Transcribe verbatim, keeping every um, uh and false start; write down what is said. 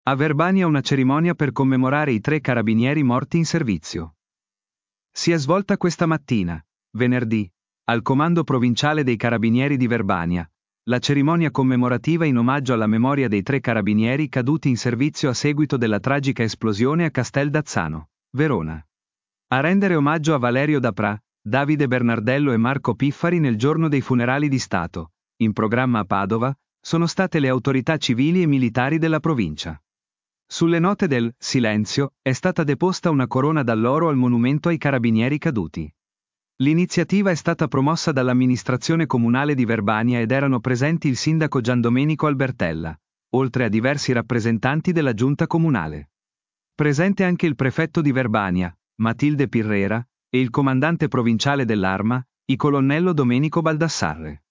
A Verbania una cerimonia per commemorare i tre carabinieri morti in servizio. Si è svolta questa mattina, venerdì, al Comando Provinciale dei Carabinieri di Verbania, la cerimonia commemorativa in omaggio alla memoria dei tre carabinieri caduti in servizio a seguito della tragica esplosione a Casteldazzano, Verona. A rendere omaggio a Valerio Daprà, Davide Bernardello e Marco Piffari nel giorno dei funerali di Stato, in programma a Padova, sono state le autorità civili e militari della provincia. Sulle note del silenzio è stata deposta una corona d'alloro al monumento ai carabinieri caduti. L'iniziativa è stata promossa dall'amministrazione comunale di Verbania ed erano presenti il sindaco Giandomenico Albertella, oltre a diversi rappresentanti della giunta comunale. Presente anche il prefetto di Verbania, Matilde Pirrera, e il comandante provinciale dell'Arma, il colonnello Domenico Baldassarre.